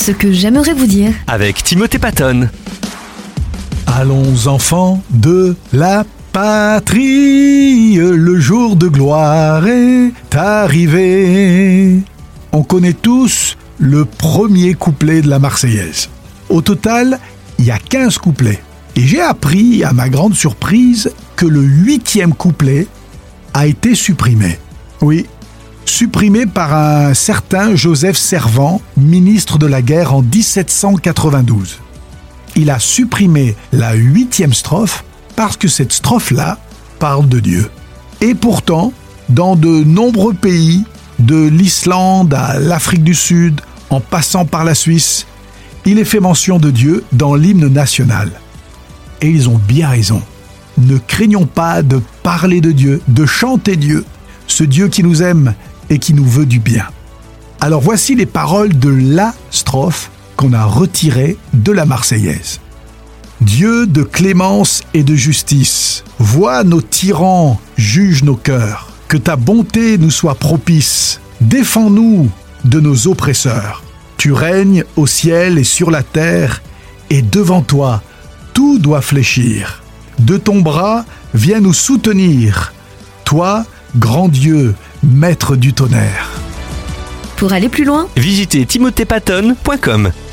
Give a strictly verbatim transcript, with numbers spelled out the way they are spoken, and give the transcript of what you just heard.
Ce que j'aimerais vous dire. Avec Timothée Patton. Allons enfants de la patrie, le jour de gloire est arrivé. On connaît tous le premier couplet de la Marseillaise. Au total, il y a quinze couplets. Et j'ai appris, à ma grande surprise, que le huitième couplet a été supprimé. Oui, supprimé par un certain Joseph Servan, ministre de la guerre en dix-sept cent quatre-vingt-douze. Il a supprimé la huitième strophe parce que cette strophe-là parle de Dieu. Et pourtant, dans de nombreux pays, de l'Islande à l'Afrique du Sud, en passant par la Suisse, il est fait mention de Dieu dans l'hymne national. Et ils ont bien raison. Ne craignons pas de parler de Dieu, de chanter Dieu, ce Dieu qui nous aime et qui nous veut du bien. Alors voici les paroles de la strophe qu'on a retirée de la Marseillaise. Dieu de clémence et de justice, vois nos tyrans, juge nos cœurs, que ta bonté nous soit propice, défends-nous de nos oppresseurs. Tu règnes au ciel et sur la terre, et devant toi, tout doit fléchir. De ton bras, viens nous soutenir, toi, grand Dieu, maître du tonnerre. Pour aller plus loin, Visitez timothée patton point com.